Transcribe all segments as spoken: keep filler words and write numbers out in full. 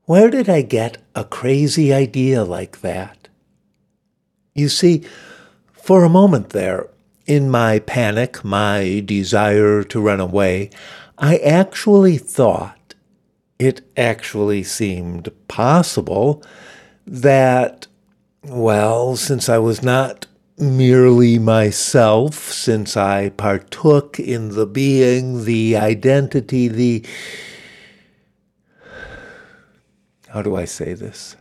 Where did I get a crazy idea like that? You see, for a moment there, in my panic, my desire to run away, I actually thought, it actually seemed possible, that, well, since I was not merely myself, since I partook in the being, the identity, the... How do I say this?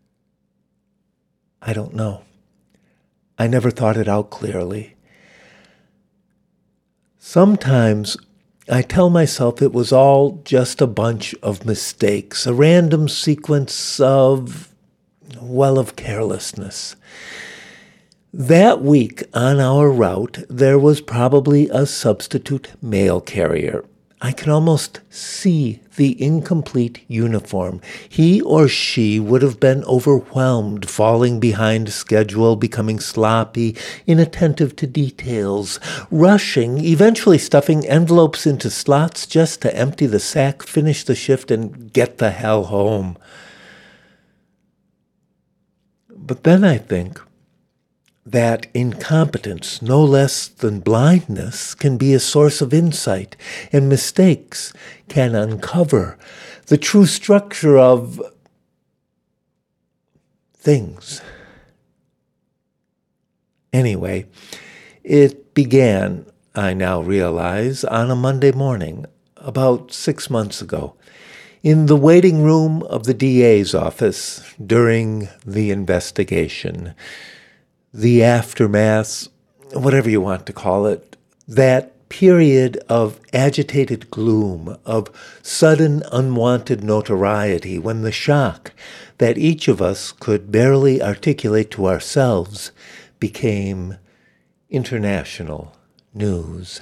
I don't know. I never thought it out clearly. Sometimes I tell myself it was all just a bunch of mistakes, a random sequence of, well, of carelessness. That week on our route, there was probably a substitute mail carrier. I can almost see the incomplete uniform. He or she would have been overwhelmed, falling behind schedule, becoming sloppy, inattentive to details, rushing, eventually stuffing envelopes into slots just to empty the sack, finish the shift, and get the hell home. But then I think that incompetence, no less than blindness, can be a source of insight, and mistakes can uncover the true structure of things. Anyway, it began, I now realize, on a Monday morning, about six months ago, in the waiting room of the D A's office during the investigation. The aftermath, whatever you want to call it, that period of agitated gloom, of sudden unwanted notoriety, when the shock that each of us could barely articulate to ourselves became international news.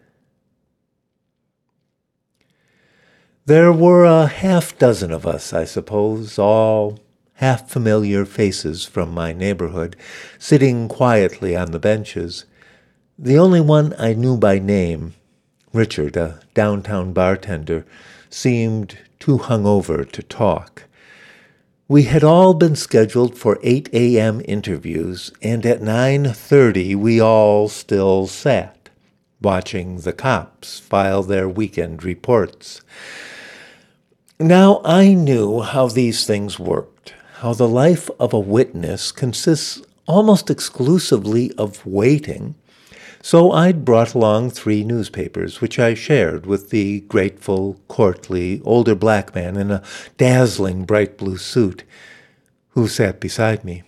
There were a half dozen of us, I suppose, all half-familiar faces from my neighborhood, sitting quietly on the benches. The only one I knew by name, Richard, a downtown bartender, seemed too hungover to talk. We had all been scheduled for eight a.m. interviews, and at nine thirty we all still sat, watching the cops file their weekend reports. Now I knew how these things worked, how the life of a witness consists almost exclusively of waiting, so I'd brought along three newspapers, which I shared with the grateful, courtly, older black man in a dazzling bright blue suit who sat beside me.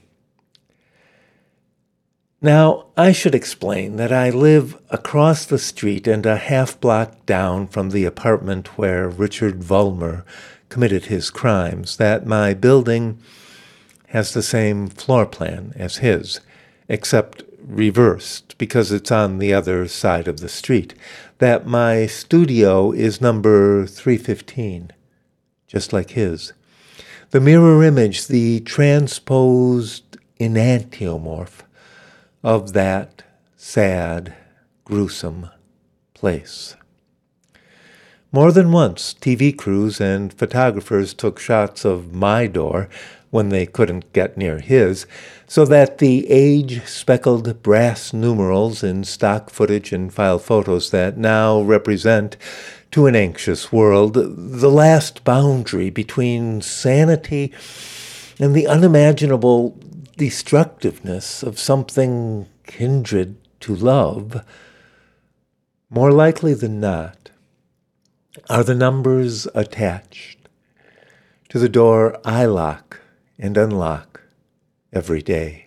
Now, I should explain that I live across the street and a half block down from the apartment where Richard Vollmer committed his crimes, that my building has the same floor plan as his, except reversed because it's on the other side of the street, that my studio is number three fifteen, just like his. The mirror image, the transposed enantiomorph of that sad, gruesome place. More than once, T V crews and photographers took shots of my door when they couldn't get near his, so that the age-speckled brass numerals in stock footage and file photos that now represent, to an anxious world, the last boundary between sanity and the unimaginable destructiveness of something kindred to love, more likely than not, are the numbers attached to the door I lock and unlock every day.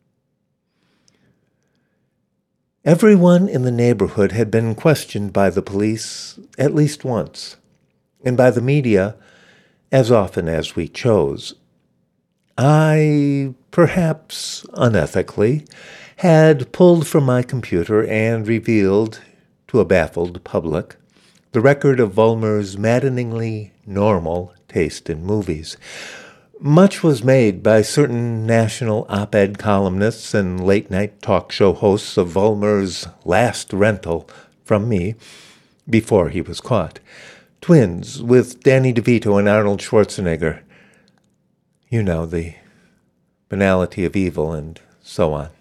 Everyone in the neighborhood had been questioned by the police at least once, and by the media as often as we chose. I, perhaps unethically, had pulled from my computer and revealed to a baffled public the record of Vollmer's maddeningly normal taste in movies. Much was made by certain national op-ed columnists and late-night talk show hosts of Vollmer's last rental from me before he was caught. Twins with Danny DeVito and Arnold Schwarzenegger, You know, the banality of evil and so on.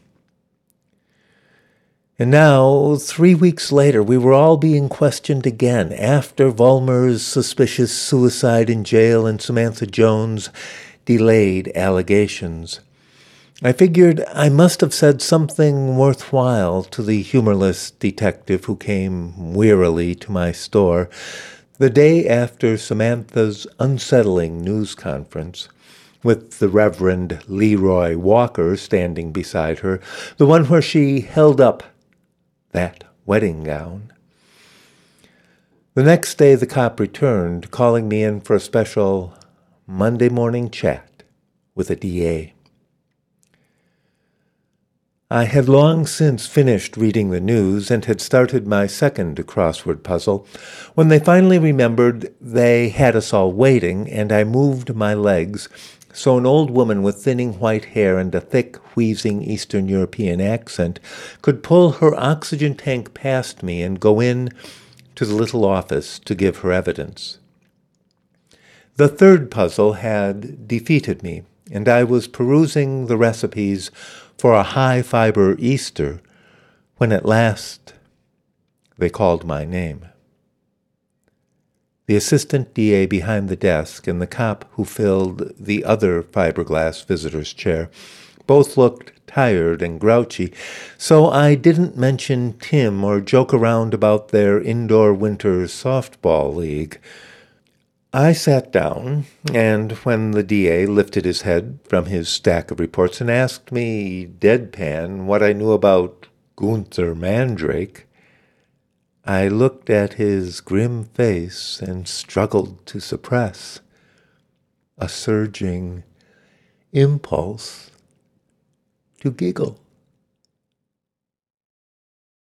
And now, three weeks later, we were all being questioned again after Vollmer's suspicious suicide in jail and Samantha Jones' delayed allegations. I figured I must have said something worthwhile to the humorless detective who came wearily to my store the day after Samantha's unsettling news conference, with the Reverend Leroy Walker standing beside her, the one where she held up that wedding gown. The next day the cop returned, calling me in for a special Monday morning chat with a D A. I had long since finished reading the news and had started my second crossword puzzle when they finally remembered they had us all waiting, and I moved my legs so an old woman with thinning white hair and a thick, wheezing Eastern European accent could pull her oxygen tank past me and go in to the little office to give her evidence. The third puzzle had defeated me, and I was perusing the recipes for a high-fiber Easter when at last they called my name. The assistant D A behind the desk and the cop who filled the other fiberglass visitor's chair both looked tired and grouchy, so I didn't mention Tim or joke around about their indoor winter softball league. I sat down, and when the D A lifted his head from his stack of reports and asked me, deadpan, what I knew about Gunther Mandrake, I looked at his grim face and struggled to suppress a surging impulse to giggle.